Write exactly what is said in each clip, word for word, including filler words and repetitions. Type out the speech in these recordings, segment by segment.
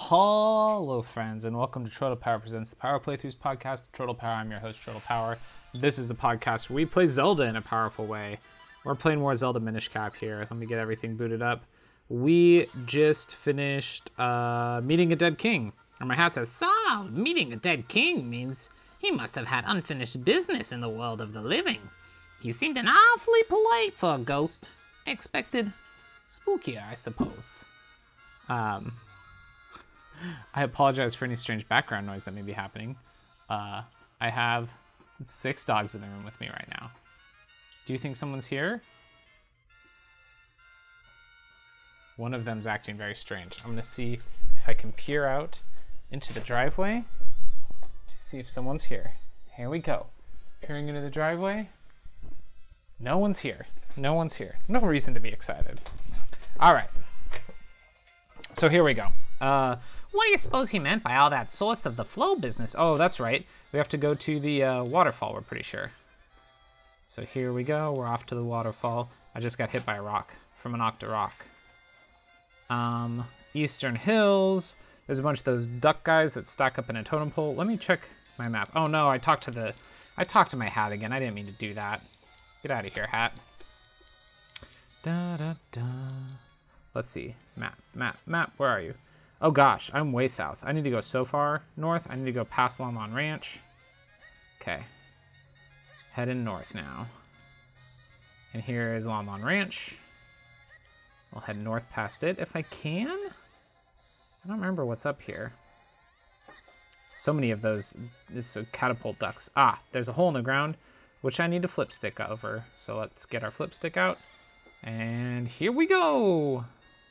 Hello, friends, and welcome to Turtle Power Presents the Power Playthroughs podcast. Turtle Power, I'm your host, Turtle Power. This is the podcast where we play Zelda in a powerful way. We're playing more Zelda Minish Cap here. Let me get everything booted up. We just finished uh, meeting a dead king. And my hat says, So, meeting a dead king means he must have had unfinished business in the world of the living. He seemed an awfully polite for a ghost. Expected spookier, I suppose. Um, I apologize for any strange background noise that may be happening. Uh, I have six dogs in the room with me right now. Do you think someone's here? One of them's acting very strange. I'm gonna see if I can peer out into the driveway to see if someone's here. Here we go. Peering into the driveway. No one's here. No one's here. No reason to be excited. All right. So here we go. Uh, What do you suppose he meant by all that source of the flow business? oh, that's right. We have to go to the uh, waterfall, we're pretty sure. So here we go. We're off to the waterfall. I just got hit by a rock from an Octorok. Um, Eastern Hills. There's a bunch of those duck guys that stack up in a totem pole. Let me check my map. Oh no, I talked to the, I talked to my hat again. I didn't mean to do that. Get out of here, hat. Da da da. Let's see. Map, map, map. Where are you? Oh gosh, I'm way south. I need to go so far north. I need to go past Lon Lon Ranch. Okay. Heading north now. And here is Lon Lon Ranch. I'll head north past it if I can. I don't remember what's up here. So many of those this, uh, catapult ducks. Ah, there's a hole in the ground, which I need to flip stick over. So let's get our flip stick out. And here we go.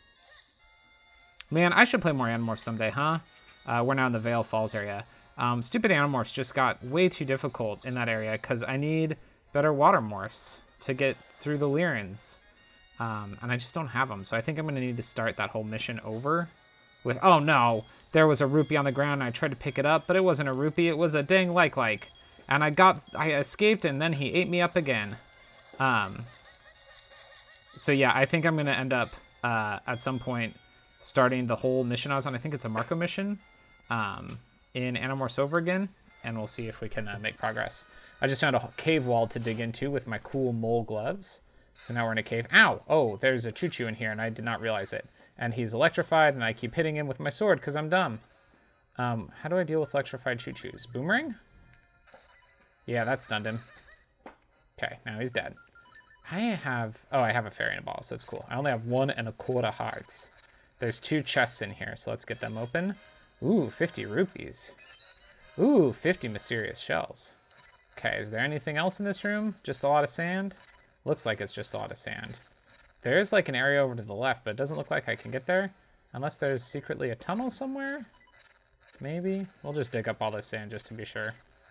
Man, I should play more Animorphs someday, huh? Uh, we're now in the Vale Falls area. Um, stupid Animorphs just got way too difficult in that area because I need better water morphs to get through the Lyrans. Um, and I just don't have them, so I think I'm going to need to start that whole mission over with... Oh no, there was a rupee on the ground and I tried to pick it up, but it wasn't a rupee, it was a dang like-like. And I got... I escaped and then he ate me up again. Um, so yeah, I think I'm going to end up uh, at some point starting the whole mission I was on. I think it's a Marco mission um, in Animorphs over again, and we'll see if we can uh, make progress. I just found a cave wall to dig into with my cool mole gloves. So now we're in a cave. Ow! Oh, there's a Choo Choo in here, and I did not realize it. And he's electrified, and I keep hitting him with my sword because I'm dumb. Um, how do I deal with electrified Choo Choos? Boomerang? Yeah, that stunned him. Okay, now he's dead. I have... Oh, I have a fairy and a ball, so it's cool. I only have one and a quarter hearts. There's two chests in here, so let's get them open. Ooh, fifty rupees. Ooh, fifty mysterious shells. Okay, is there anything else in this room? Just a lot of sand? Looks like it's just a lot of sand. There's like an area over to the left, but it doesn't look like I can get there. Unless there's secretly a tunnel somewhere? Maybe? We'll just dig up all this sand just to be sure.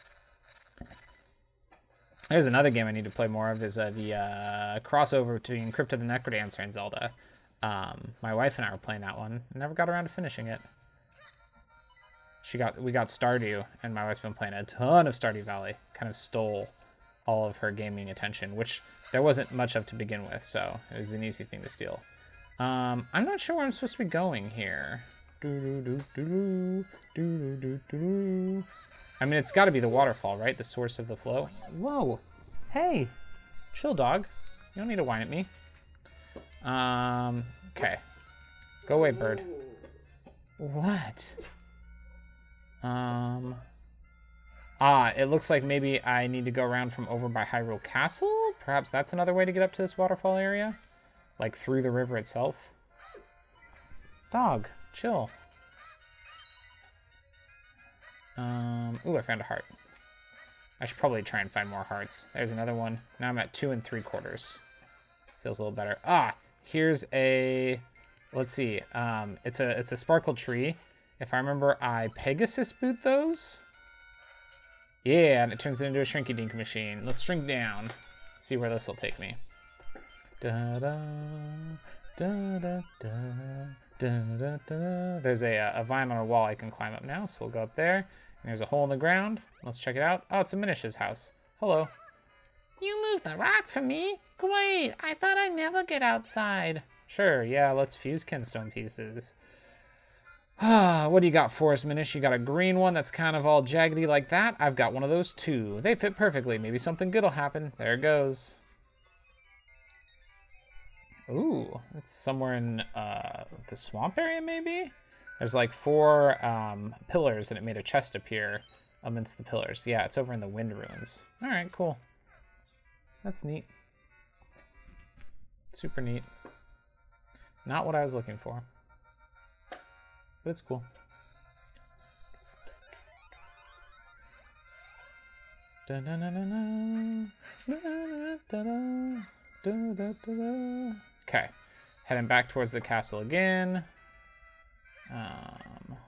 There's another game I need to play more of, is uh, the uh, crossover between Crypt of the Necrodancer and Zelda. Um, my wife and I were playing that one. I never got around to finishing it. She got, we got Stardew, and my wife's been playing a ton of Stardew Valley. Kind of stole all of her gaming attention, which there wasn't much of to begin with, so it was an easy thing to steal. Um, I'm not sure where I'm supposed to be going here. I mean, it's got to be the waterfall, right? The source of the flow. Whoa. Hey. Chill, dog. You don't need to whine at me. Um, okay. Go away, bird. What? Um, ah, it looks like maybe I need to go around from over by Hyrule Castle? Perhaps that's another way to get up to this waterfall area? Like through the river itself? Dog, chill. Um, ooh, I found a heart. I should probably try and find more hearts. There's another one. Now I'm at two and three quarters. Feels a little better. Ah, here's a, let's see. Um, it's a it's a sparkle tree. If I remember, I Pegasus boot those. Yeah, and it turns it into a Shrinky Dink machine. Let's shrink down. See where this will take me. Da da da da da da da da. There's a a vine on a wall I can climb up now, so we'll go up there. And there's a hole in the ground. Let's check it out. Oh, it's a Minish's house. Hello. You moved the rock for me? Great, I thought I'd never get outside. Sure, yeah, let's fuse Kenstone pieces. Ah, what do you got for us, Minish? You got a green one that's kind of all jaggedy like that? I've got one of those too. They fit perfectly. Maybe something good will happen. There it goes. Ooh, it's somewhere in uh, the swamp area, maybe? There's like four um, pillars, and it made a chest appear amidst the pillars. Yeah, it's over in the Wind Ruins. All right, cool. That's neat. Super neat. Not what I was looking for. But it's cool. Okay, heading back towards the castle again. Um,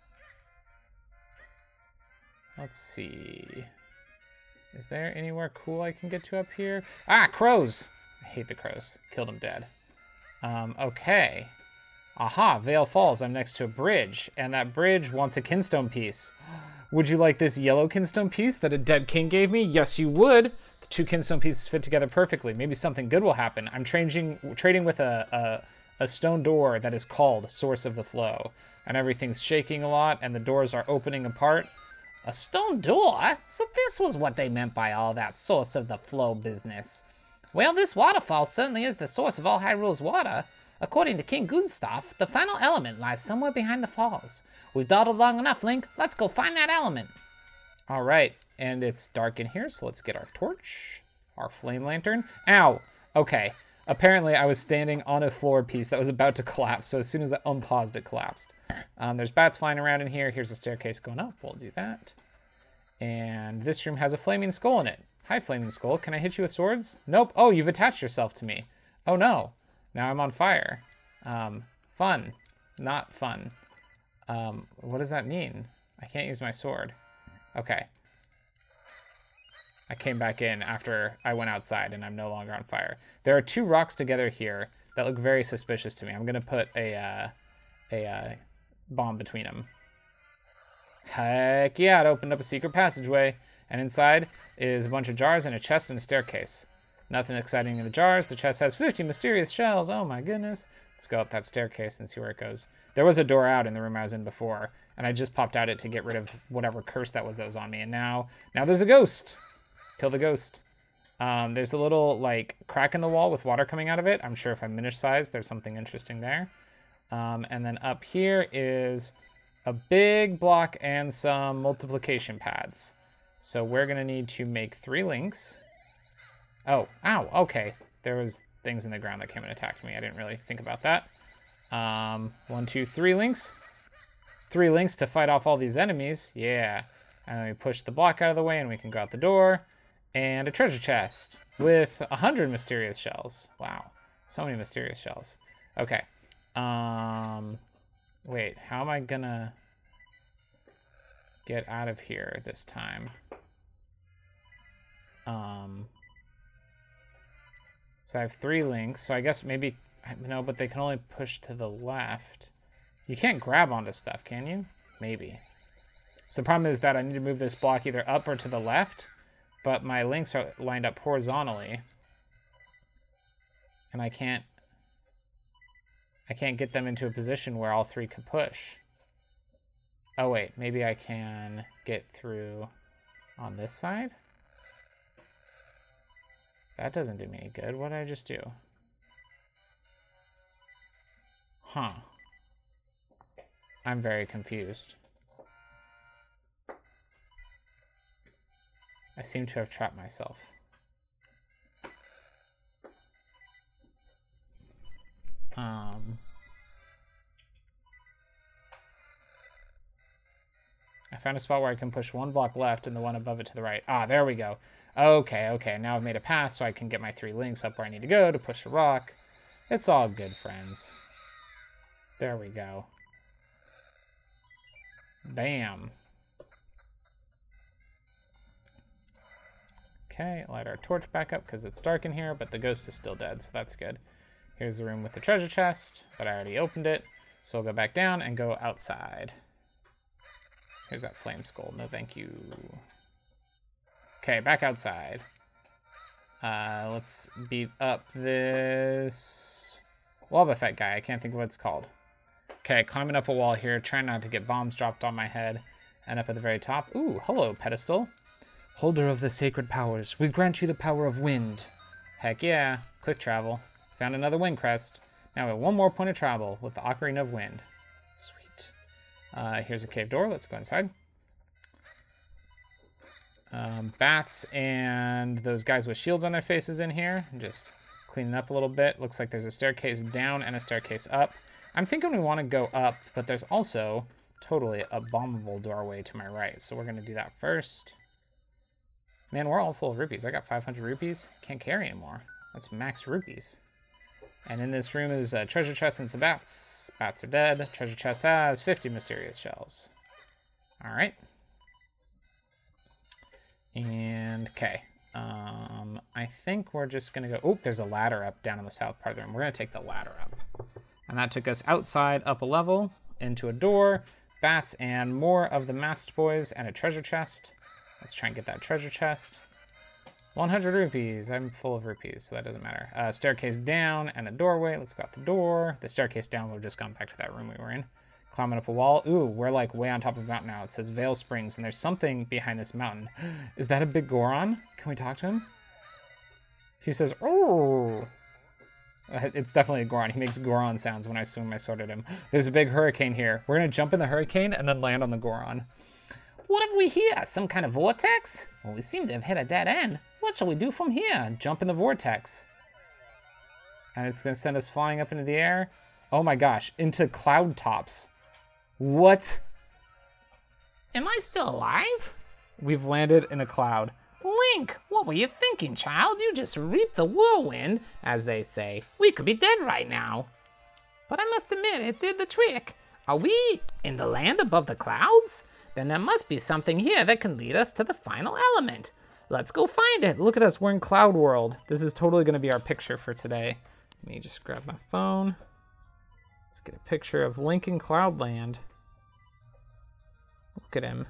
let's see. Is there anywhere cool I can get to up here? Ah, crows! I hate the crows. Killed them dead. Um, okay. Aha, Vale Falls. I'm next to a bridge, and that bridge wants a kinstone piece. Would you like this yellow kinstone piece that a dead king gave me? Yes, you would. The two kinstone pieces fit together perfectly. Maybe something good will happen. I'm trading, trading with a, a, a stone door that is called Source of the Flow, and everything's shaking a lot, and the doors are opening apart. A stone door? So this was what they meant by all that Source of the Flow business. Well, this waterfall certainly is the source of all Hyrule's water. According to King Gustav, the final element lies somewhere behind the falls. We've dawdled long enough, Link. Let's go find that element. All right, and it's dark in here, so let's get our torch, our flame lantern. Ow! Okay, apparently I was standing on a floor piece that was about to collapse, so as soon as I unpaused, it collapsed. Um, there's bats flying around in here. Here's a staircase going up. We'll do that. And this room has a flaming skull in it. Hi, flaming skull. Can I hit you with swords? Nope. Oh, you've attached yourself to me. Oh, no. Now I'm on fire. Um, fun. Not fun. Um, what does that mean? I can't use my sword. Okay. I came back in after I went outside and I'm no longer on fire. There are two rocks together here that look very suspicious to me. I'm going to put a, uh, a uh, bomb between them. Heck yeah, it opened up a secret passageway. And inside is a bunch of jars and a chest and a staircase. Nothing exciting in the jars. The chest has fifty mysterious shells. Oh my goodness. Let's go up that staircase and see where it goes. There was a door out in the room I was in before, and I just popped out it to get rid of whatever curse that was that was on me. And now, now there's a ghost. Kill the ghost. Um, there's a little like crack in the wall with water coming out of it. I'm sure if I'm Minish size, there's something interesting there. Um, and then up here is a big block and some multiplication pads. So we're gonna need to make three links. Oh, ow, okay. There was things in the ground that came and attacked me. I didn't really think about that. Um, one, two, three links. Three links to fight off all these enemies. Yeah. And then we push the block out of the way and we can go out the door. And a treasure chest with a hundred mysterious shells. Wow. So many mysterious shells. Okay. Um, wait, how am I gonna get out of here this time? Um... So I have three links, so I guess maybe, no, but they can only push to the left. You can't grab onto stuff, can you? Maybe. So the problem is that I need to move this block either up or to the left, but my links are lined up horizontally. And I can't, I can't get them into a position where all three could push. Oh wait, maybe I can get through on this side? That doesn't do me any good. What did I just do? Huh. I'm very confused. I seem to have trapped myself. Um... I found a spot where I can push one block left and the one above it to the right. Ah, there we go. Okay, okay, now I've made a path so I can get my three links up where I need to go to push a rock. It's all good, friends. There we go. Bam. Okay, light our torch back up because it's dark in here, but the ghost is still dead, so that's good. Here's the room with the treasure chest, but I already opened it, so we'll go back down and go outside. Here's that flame skull. No, thank you. Okay, back outside. Uh, let's beat up this Wobbuffet guy. I can't think of what it's called. Okay, climbing up a wall here, trying not to get bombs dropped on my head. And up at the very top, ooh, hello, pedestal. Holder of the sacred powers, we grant you the power of wind. Heck yeah, quick travel. Found another wind crest. Now we have one more point of travel with the Ocarina of Wind. Sweet. Uh, here's a cave door, let's go inside. Um, bats and those guys with shields on their faces in here. Just cleaning up a little bit. Looks like there's a staircase down and a staircase up. I'm thinking we want to go up, but there's also totally a bombable doorway to my right. So we're going to do that first. Man, we're all full of rupees. I got five hundred rupees. Can't carry anymore. That's max rupees. And in this room is a treasure chest and some bats. Bats are dead. Treasure chest has fifty mysterious shells. All right. And, okay. Um, I think we're just going to go... Oh, there's a ladder up down in the south part of the room. We're going to take the ladder up. And that took us outside, up a level, into a door, bats, and more of the masked boys, and a treasure chest. Let's try and get that treasure chest. one hundred rupees. I'm full of rupees, so that doesn't matter. Uh, staircase down and a doorway. Let's go out the door. The staircase down, we've just gone back to that room we were in. Climbing up a wall. Ooh, we're like way on top of a mountain now. It says Vale Springs, and there's something behind this mountain. Is that a big Goron? Can we talk to him? He says, oh. It's definitely a Goron. He makes Goron sounds when I swing my sword at him. There's a big hurricane here. We're going to jump in the hurricane and then land on the Goron. What have we here? Some kind of vortex? Well, we seem to have hit a dead end. What shall we do from here? Jump in the vortex. And it's going to send us flying up into the air. Oh my gosh, into cloud tops. What? Am I still alive? We've landed in a cloud. Link, what were you thinking, child? You just reaped the whirlwind, as they say. We could be dead right now. But I must admit, it did the trick. Are we in the land above the clouds? Then there must be something here that can lead us to the final element. Let's go find it. Look at us, we're in Cloud World. This is totally gonna be our picture for today. Let me just grab my phone. Let's get a picture of Link in Cloudland. Look at him.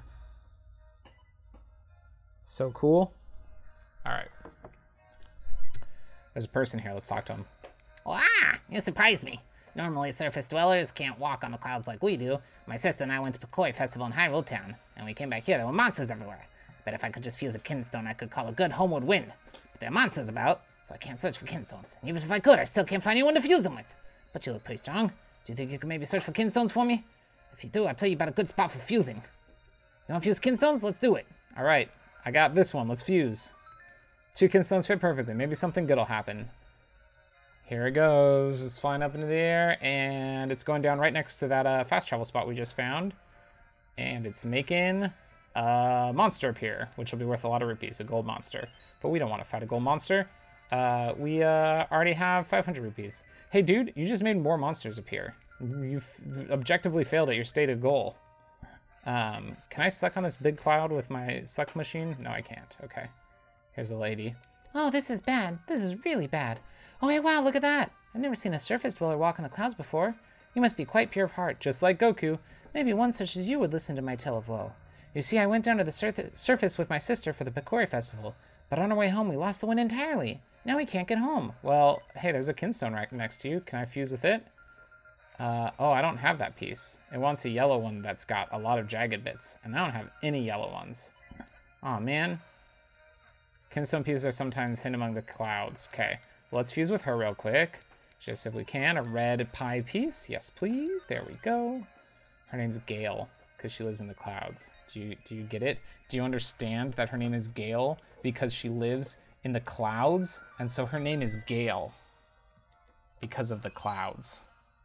So cool. All right. There's a person here, let's talk to him. Wow, you surprised me. Normally surface dwellers can't walk on the clouds like we do. My sister and I went to Pokoi Festival in Hyrule Town, and we came back here, there were monsters everywhere. But if I could just fuse a kinstone, I could call a good homeward wind. But there are monsters about, so I can't search for kinstones. And even if I could, I still can't find anyone to fuse them with. But you look pretty strong. Do you think you could maybe search for kinstones for me? If you do, I'll tell you about a good spot for fusing. You want to fuse kinstones? Let's do it. All right, I got this one. Let's fuse. Two kinstones fit perfectly. Maybe something good will happen. Here it goes. It's flying up into the air, and it's going down right next to that uh, fast travel spot we just found. And it's making a monster appear, which will be worth a lot of rupees, a gold monster. But we don't want to fight a gold monster. Uh, we uh, already have five hundred rupees. Hey, dude, you just made more monsters appear. You've objectively failed at your stated goal. Um, can I suck on this big cloud with my suck machine? No, I can't. Okay. Here's a lady. Oh, this is bad. This is really bad. Oh, hey, wow, look at that. I've never seen a surface dweller walk on the clouds before. You must be quite pure of heart. Just like Goku. Maybe one such as you would listen to my tale of woe. You see, I went down to the sur surface with my sister for the Pokori Festival, but on our way home, we lost the wind entirely. Now we can't get home. Well, hey, there's a kinstone right next to you. Can I fuse with it? Uh, oh, I don't have that piece. It wants a yellow one that's got a lot of jagged bits, and I don't have any yellow ones. Aw, man. Kinstone pieces are sometimes hidden among the clouds. Okay, well, let's fuse with her real quick. Just if we can, a red pie piece. Yes, please. There we go. Her name's Gale, because she lives in the clouds. Do you, do you get it? Do you understand that her name is Gale because she lives in the clouds? And so her name is Gale because of the clouds.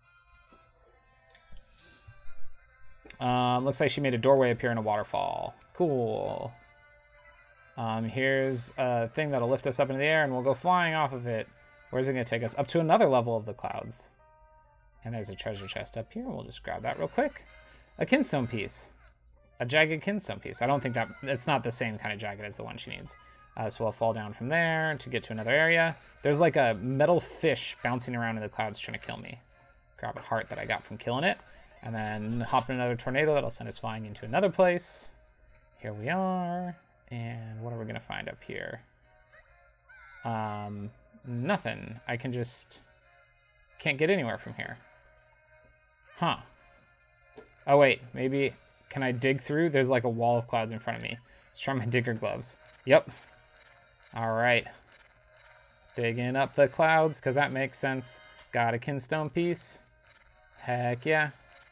Um, looks like she made a doorway appear in a waterfall. Cool. Um, here's a thing that'll lift us up into the air and we'll go flying off of it. Where's it gonna take us? Up to another level of the clouds. And there's a treasure chest up here. We'll just grab that real quick. A kinstone piece. A jagged kinstone piece. I don't think that, it's not the same kind of jagged as the one she needs. Uh, so we'll fall down from there to get to another area. There's like a metal fish bouncing around in the clouds trying to kill me. Grab a heart that I got from killing it. And then hop in another tornado that'll send us flying into another place. Here we are. And what are we gonna find up here? Um, nothing. I can just, can't get anywhere from here. Huh. Oh, wait. Maybe... Can I dig through? There's like a wall of clouds in front of me. Let's try my digger gloves. Yep. All right. Digging up the clouds, because that makes sense. Got a kinstone piece. Heck yeah.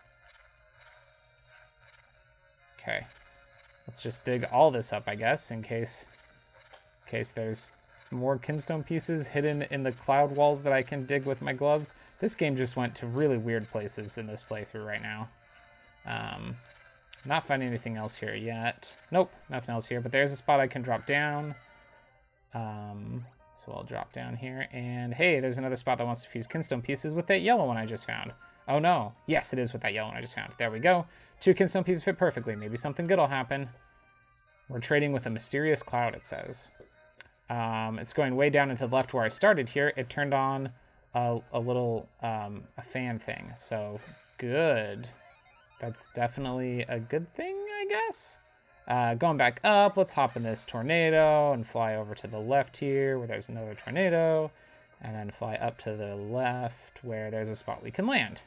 Okay. Let's just dig all this up, I guess, in case, in case there's more kinstone pieces hidden in the cloud walls that I can dig with my gloves. This game just went to really weird places in this playthrough right now. Um, not finding anything else here yet. Nope, nothing else here, but there's a spot I can drop down. Um, so I'll drop down here, and hey, there's another spot that wants to fuse kinstone pieces with that yellow one I just found. Oh no, yes, it is with that yellow one I just found. There we go. Two kinstone pieces fit perfectly. Maybe something good will happen. We're trading with a mysterious cloud, it says. Um, it's going way down into the left where I started here. It turned on a, a little um, a fan thing, so good. That's definitely a good thing, I guess. Uh, going back up, let's hop in this tornado and fly over to the left here where there's another tornado, and then fly up to the left where there's a spot we can land.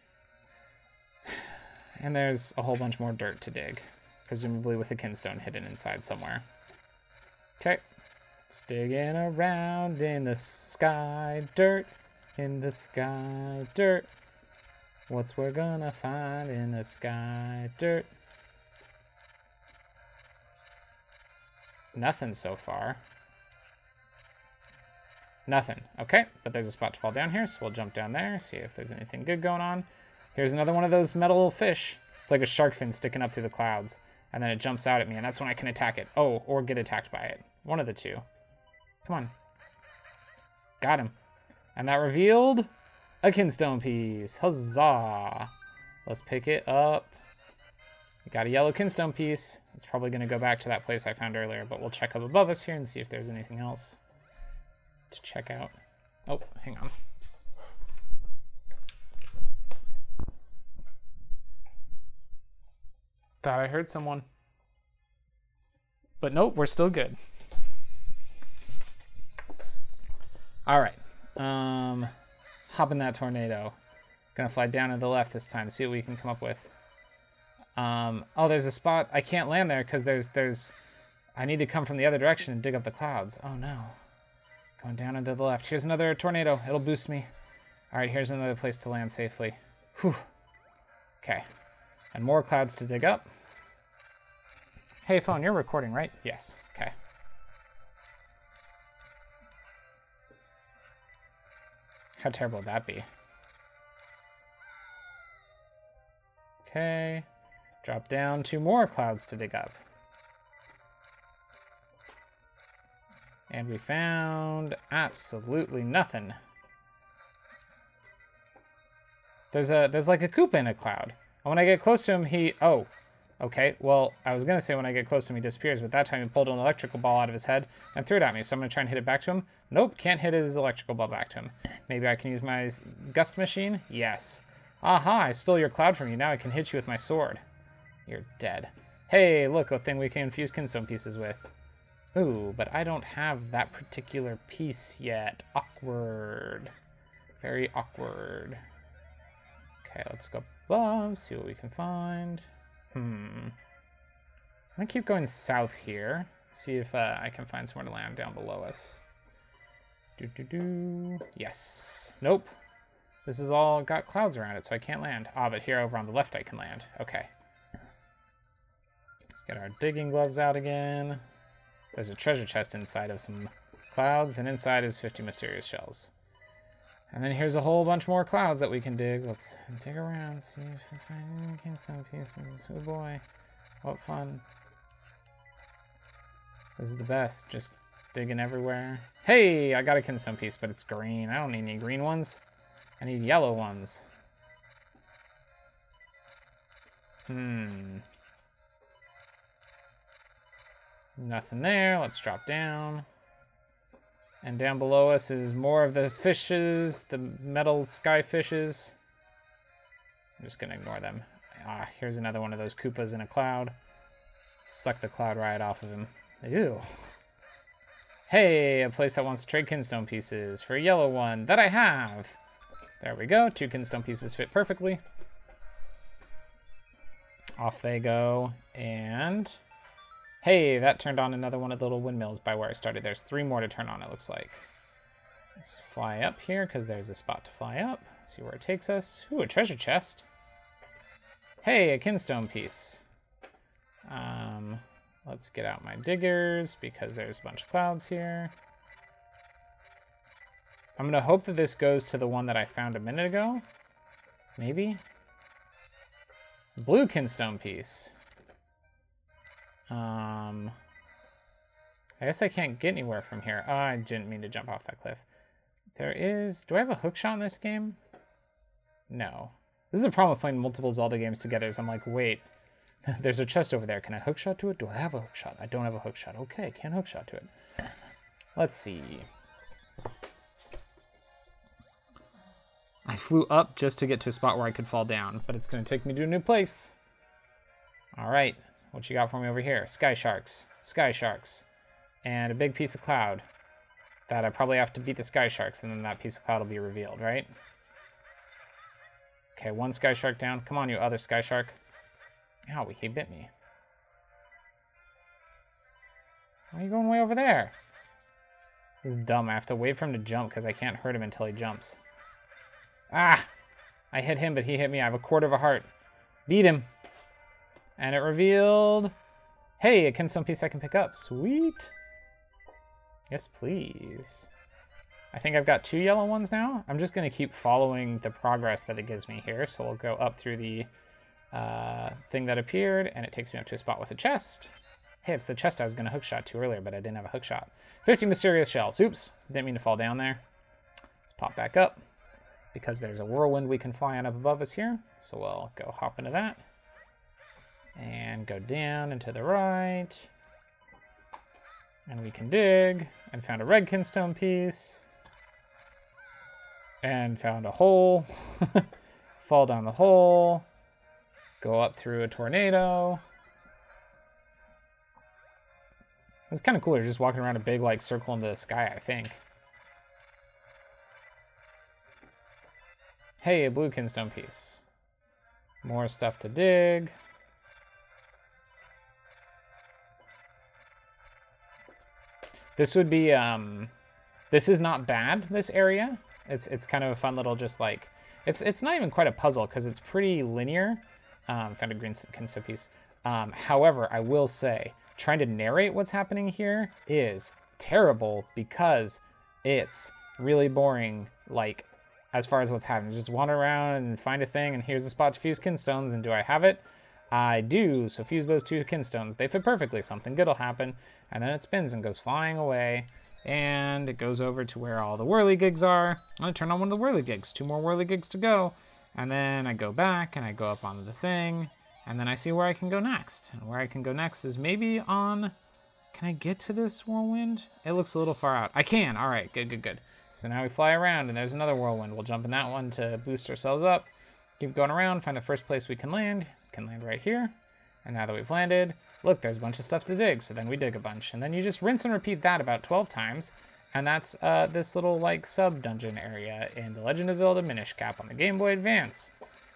And there's a whole bunch more dirt to dig, presumably with a kinstone hidden inside somewhere. Okay, just digging around in the sky, dirt, in the sky, dirt. What's we're gonna find in the sky, dirt? Nothing so far. Nothing. Okay, but there's a spot to fall down here, so we'll jump down there, see if there's anything good going on. Here's another one of those metal fish. It's like a shark fin sticking up through the clouds, and then it jumps out at me, and that's when I can attack it. Oh, or get attacked by it. One of the two. Come on. Got him. And that revealed a kinstone piece. Huzzah. Let's pick it up. We got a yellow kinstone piece. It's probably going to go back to that place I found earlier, but we'll check up above us here and see if there's anything else to check out. Oh, hang on. Thought I heard someone. But nope, we're still good. All right. Um, hop in that tornado. Gonna fly down to the left this time, see what we can come up with. Um, oh, there's a spot. I can't land there because there's, there's, I need to come from the other direction and dig up the clouds. Oh no. Going down into the left. Here's another tornado. It'll boost me. All right, here's another place to land safely. Whew. Okay. And more clouds to dig up. Hey, phone, you're recording, right? Yes. Okay. How terrible would that be? Okay. Drop down two more clouds to dig up. And we found absolutely nothing. There's a there's like a Koopa in a cloud. And when I get close to him, he oh, okay. Well, I was gonna say when I get close to him, he disappears, but that time he pulled an electrical ball out of his head and threw it at me. So I'm gonna try and hit it back to him. Nope, can't hit his electrical ball back to him. Maybe I can use my gust machine. Yes. Aha! I stole your cloud from you. Now I can hit you with my sword. You're dead. Hey, look, a thing we can infuse kinstone pieces with. Ooh, but I don't have that particular piece yet. Awkward. Very awkward. Okay, let's go above, see what we can find. Hmm. I'm gonna keep going south here. See if uh, I can find somewhere to land down below us. Do do do. Yes. Nope. This is all got clouds around it, so I can't land. Ah, but here over on the left I can land. Okay. Let's get our digging gloves out again. There's a treasure chest inside of some clouds, and inside is fifty mysterious shells. And then here's a whole bunch more clouds that we can dig. Let's dig around, see if we find any kinstone pieces. Oh boy, what fun. This is the best, just digging everywhere. Hey, I got a kinstone piece, but it's green. I don't need any green ones. I need yellow ones. Hmm. Nothing there. Let's drop down. And down below us is more of the fishes, the metal sky fishes. I'm just gonna ignore them. Ah, here's another one of those Koopas in a cloud. Suck the cloud right off of him. Ew. Hey, a place that wants to trade kinstone pieces for a yellow one that I have. There we go. Two kinstone pieces fit perfectly. Off they go, and hey, that turned on another one of the little windmills by where I started. There's three more to turn on, it looks like. Let's fly up here, because there's a spot to fly up. See where it takes us. Ooh, a treasure chest. Hey, a kinstone piece. Um, let's get out my diggers, because there's a bunch of clouds here. I'm going to hope that this goes to the one that I found a minute ago. Maybe? Blue kinstone piece. Um, I guess I can't get anywhere from here. Oh, I didn't mean to jump off that cliff. There is... Do I have a hookshot in this game? No. This is a problem with playing multiple Zelda games together, is I'm like, wait, there's a chest over there. Can I hookshot to it? Do I have a hookshot? I don't have a hookshot. Okay, can't hookshot to it. Let's see. I flew up just to get to a spot where I could fall down, but it's going to take me to a new place. All right, what you got for me over here? Sky sharks, sky sharks, and a big piece of cloud that I probably have to beat the sky sharks, and then that piece of cloud will be revealed, right? Okay, one sky shark down. Come on, you other sky shark. Ow, he bit me. Why are you going way over there? This is dumb. I have to wait for him to jump because I can't hurt him until he jumps. Ah! I hit him, but he hit me. I have a quarter of a heart. Beat him. And it revealed... Hey, a kinstone piece I can pick up. Sweet. Yes, please. I think I've got two yellow ones now. I'm just going to keep following the progress that it gives me here. So we'll go up through the uh, thing that appeared, and it takes me up to a spot with a chest. Hey, it's the chest I was going to hookshot to earlier, but I didn't have a hookshot. fifty mysterious shells. Oops, didn't mean to fall down there. Let's pop back up, because there's a whirlwind we can fly on up above us here. So we'll go hop into that. And go down and to the right. And we can dig. And found a red kinstone piece. And found a hole. Fall down the hole. Go up through a tornado. It's kind of cool. You're just walking around a big like circle into the sky, I think. Hey, a blue kinstone piece. More stuff to dig. This would be, um, this is not bad, this area. It's it's kind of a fun little just like, it's it's not even quite a puzzle because it's pretty linear. Um, found a green kinstone piece. Um, however, I will say, trying to narrate what's happening here is terrible because it's really boring, like, as far as what's happening. Just wander around and find a thing, and here's a spot to fuse kinstones, and do I have it? I do, so fuse those two kinstones. They fit perfectly, something good will happen, and then it spins and goes flying away, and it goes over to where all the whirligigs are. I'm gonna turn on one of the whirligigs, two more whirligigs to go, and then I go back, and I go up onto the thing, and then I see where I can go next. And where I can go next is maybe on, can I get to this whirlwind? It looks a little far out. I can, all right, good, good, good. So now we fly around, and there's another whirlwind. We'll jump in that one to boost ourselves up. Keep going around, find the first place we can land. Can land right here. And now that we've landed, look, there's a bunch of stuff to dig. So then we dig a bunch. And then you just rinse and repeat that about twelve times. And that's uh, this little, like, sub-dungeon area in The Legend of Zelda Minish Cap on the Game Boy Advance.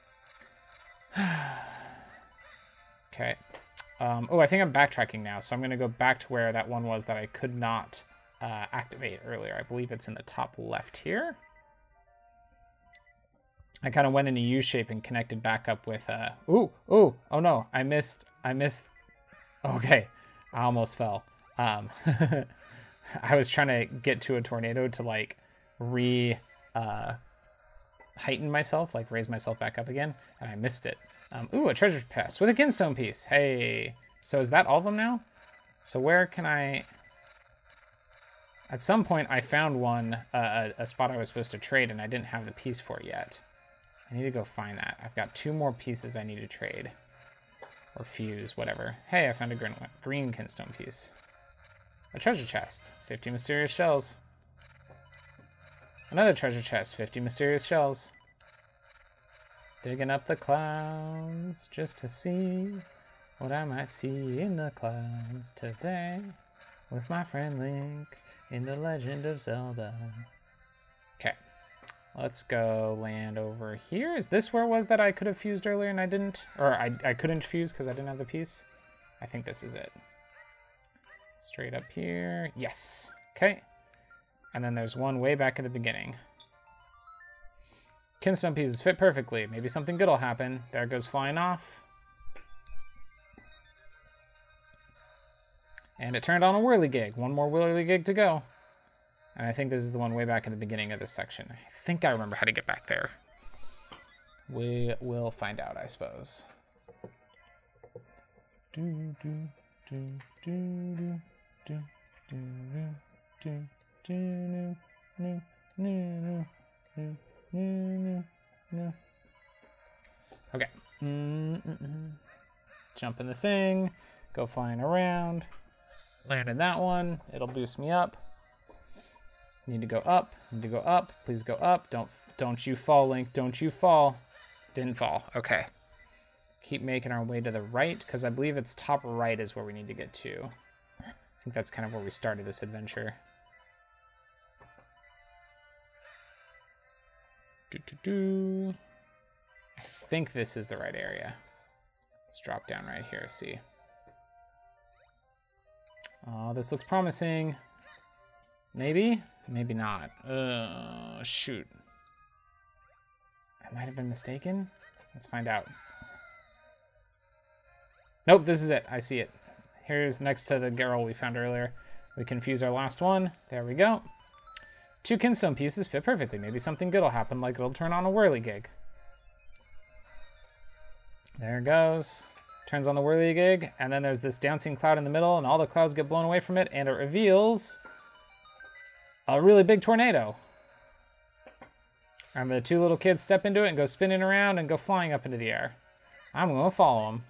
Okay. Um, oh, I think I'm backtracking now. So I'm going to go back to where that one was that I could not uh, activate earlier. I believe it's in the top left here. I kind of went in a U shape and connected back up with, uh, ooh, ooh, oh no, I missed, I missed, okay, I almost fell. Um, I was trying to get to a tornado to like re, uh, heighten myself, like raise myself back up again, and I missed it. Um, ooh, a treasure chest with a kinstone piece, hey. So is that all of them now? So where can I, at some point I found one, uh, a, a spot I was supposed to trade and I didn't have the piece for it yet. I need to go find that. I've got two more pieces I need to trade. Or fuse, whatever. Hey, I found a green, green kinstone piece. A treasure chest. fifty mysterious shells. Another treasure chest. fifty mysterious shells. Digging up the clouds just to see what I might see in the clouds today. With my friend Link in The Legend of Zelda. Okay. Let's go land over here. Is this where it was that I could have fused earlier and I didn't? Or I, I couldn't fuse because I didn't have the piece? I think this is it. Straight up here. Yes. Okay. And then there's one way back at the beginning. Kinstone pieces fit perfectly. Maybe something good will happen. There it goes flying off. And it turned on a whirligig. One more whirligig to go. And I think this is the one way back in the beginning of this section. I think I remember how to get back there. We will find out, I suppose. Do, do, do, do, do, do, do, do, do, do, do, do, do. Okay. Mm-mm-mm. Jump in the thing. Go flying around. Landed that one. It'll boost me up. Need to go up. Need to go up. Please go up. Don't don't you fall, Link. Don't you fall. Didn't fall. Okay. Keep making our way to the right, because I believe it's top right is where we need to get to. I think that's kind of where we started this adventure. Do, do, do. I think this is the right area. Let's drop down right here, see. Oh, this looks promising. Maybe? Maybe not. Uh, shoot. I might have been mistaken. Let's find out. Nope, this is it. I see it. Here's next to the girl we found earlier. We can fuse our last one. There we go. Two kinstone pieces fit perfectly. Maybe something good will happen, like it'll turn on a whirligig. There it goes. Turns on the whirligig, and then there's this dancing cloud in the middle, and all the clouds get blown away from it, and it reveals a really big tornado. And the two little kids step into it and go spinning around and go flying up into the air. I'm gonna follow them.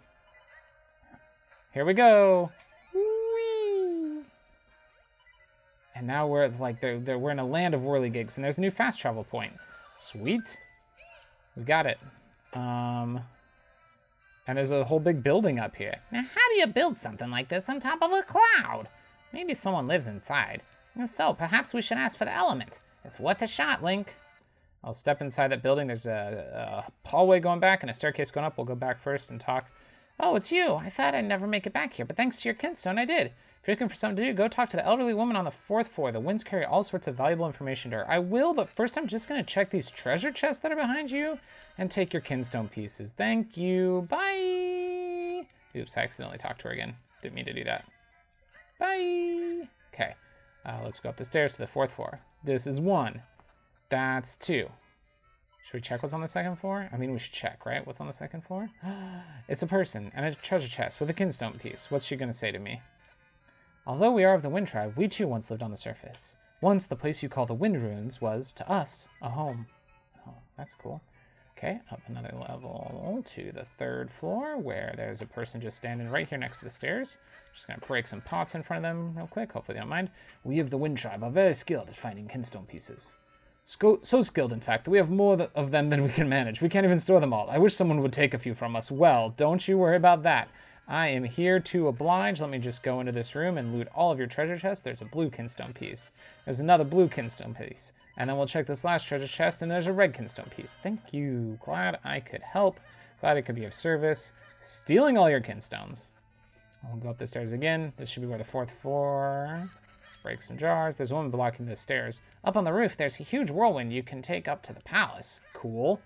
Here we go. Whee! And now we're like they're, they're we're in a land of whirligigs, and there's a new fast travel point. Sweet. We got it. Um, and there's a whole big building up here. Now, how do you build something like this on top of a cloud? Maybe someone lives inside. If so, perhaps we should ask for the element. It's worth a shot, Link. I'll step inside that building. There's a, a hallway going back and a staircase going up. We'll go back first and talk. Oh, it's you. I thought I'd never make it back here, but thanks to your kinstone, I did. If you're looking for something to do, go talk to the elderly woman on the fourth floor. The winds carry all sorts of valuable information to her. I will, but first I'm just going to check these treasure chests that are behind you and take your kinstone pieces. Thank you. Bye. Oops, I accidentally talked to her again. Didn't mean to do that. Bye. Okay. Uh, let's go up the stairs to the fourth floor. This is one. That's two. Should we check what's on the second floor? I mean, we should check, right? What's on the second floor? It's a person and a treasure chest with a kinstone piece. What's she going to say to me? Although we are of the Wind Tribe, we too once lived on the surface. Once the place you call the Wind Ruins was, to us, a home. Oh, that's cool. Okay, up another level to the third floor, where there's a person just standing right here next to the stairs. Just gonna break some pots in front of them real quick, hopefully they don't mind. We of the Wind Tribe are very skilled at finding kinstone pieces. Sco so skilled, in fact, that we have more th of them than we can manage. We can't even store them all. I wish someone would take a few from us. Well, don't you worry about that. I am here to oblige. Let me just go into this room and loot all of your treasure chests. There's a blue kinstone piece. There's another blue kinstone piece. And then we'll check this last treasure chest, and there's a red kinstone piece. Thank you. Glad I could help. Glad I could be of service. Stealing all your kinstones. I'll go up the stairs again. This should be where the fourth floor. Let's break some jars. There's a woman blocking the stairs. Up on the roof, there's a huge whirlwind you can take up to the palace. Cool.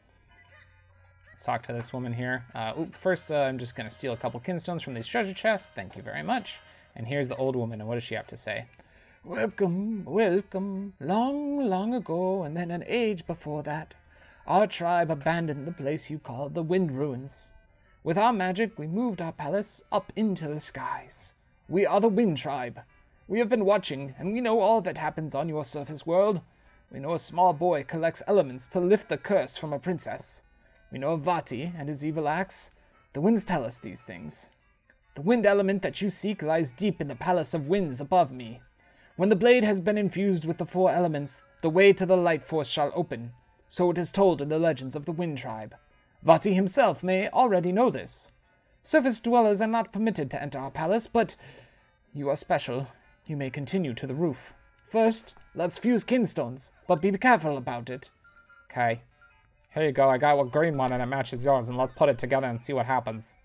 Let's talk to this woman here. Uh, oop, first, uh, I'm just going to steal a couple kinstones from these treasure chests. Thank you very much. And here's the old woman, and what does she have to say? Welcome, welcome. Long, long ago, and then an age before that, our tribe abandoned the place you call the Wind Ruins. With our magic, we moved our palace up into the skies. We are the Wind Tribe. We have been watching, and we know all that happens on your surface world. We know a small boy collects elements to lift the curse from a princess. We know of Vaati and his evil acts. The winds tell us these things. The wind element that you seek lies deep in the Palace of Winds above me. When the blade has been infused with the four elements, the way to the light force shall open. So it is told in the legends of the Wind Tribe. Vaati himself may already know this. Surface dwellers are not permitted to enter our palace, but you are special. You may continue to the roof. First, let's fuse kinstones, but be careful about it. Okay. Here you go. I got a green one and it matches yours, and let's put it together and see what happens.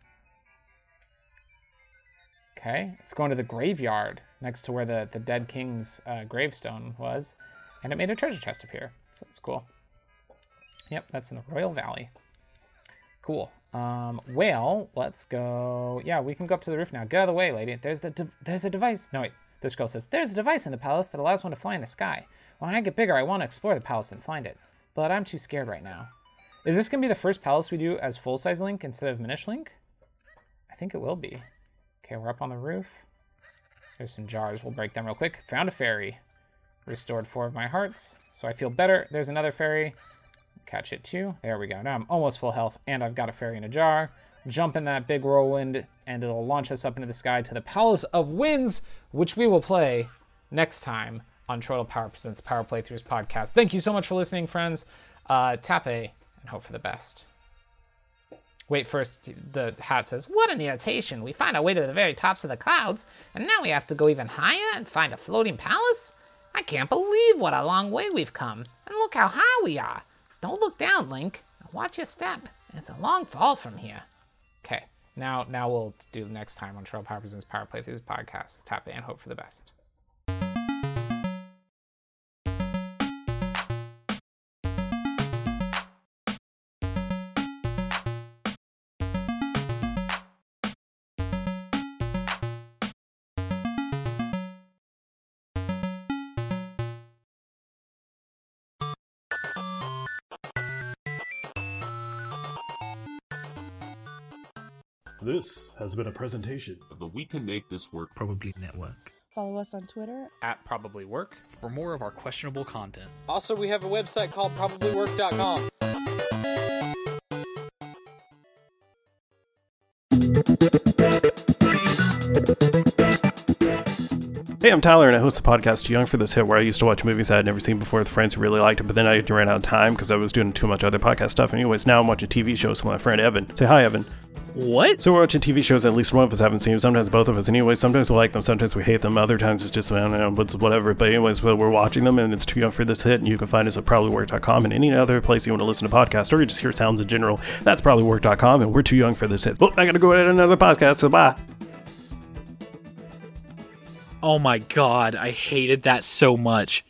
Okay. It's going to the graveyard next to where the, the dead king's uh, gravestone was. And it made a treasure chest appear. So that's cool. Yep, that's in the Royal Valley. Cool. Um, well, let's go. Yeah, we can go up to the roof now. Get out of the way, lady. There's the de there's a device. No, wait. This girl says, there's a device in the palace that allows one to fly in the sky. When I get bigger, I want to explore the palace and find it. But I'm too scared right now. Is this going to be the first palace we do as full-size Link instead of Minish Link? I think it will be. Okay, we're up on the roof. There's some jars. We'll break them real quick. Found a fairy. Restored four of my hearts, so I feel better. There's another fairy. Catch it too. There we go. Now I'm almost full health, and I've got a fairy in a jar. Jump in that big whirlwind, and it'll launch us up into the sky to the Palace of Winds, which we will play next time on Troidal Power Presents Power Playthroughs podcast. Thank you so much for listening, friends. Uh, tap A and hope for the best. Wait, first, the hat says, what an irritation. We find our way to the very tops of the clouds, and now we have to go even higher and find a floating palace? I can't believe what a long way we've come. And look how high we are. Don't look down, Link. Watch your step. It's a long fall from here. Okay, now now we'll do the next time on Troidal Power Presents Power Playthroughs podcast. Tap A and hope for the best. This has been a presentation of the We Can Make This Work Probably Network. Follow us on Twitter at Probably Work for more of our questionable content. Also, we have a website called probably work dot com. Hey, I'm Tyler, and I host the podcast Too Young for This Hit, where I used to watch movies I had never seen before with friends who really liked it, but then I ran out of time because I was doing too much other podcast stuff. Anyways, now I'm watching T V shows with my friend Evan. Say hi, Evan. What? So we're watching T V shows at least one of us haven't seen. Sometimes both of us. Anyways, sometimes we like them, sometimes we hate them. Other times it's just, I don't know, whatever. But anyways, we're watching them, and it's Too Young for This Hit, and you can find us at probably work dot com and any other place you want to listen to podcasts, or you just hear sounds in general. That's probably work dot com, and we're Too Young for This Hit. Oh, I gotta go edit another podcast, so bye. Oh my god, I hated that so much.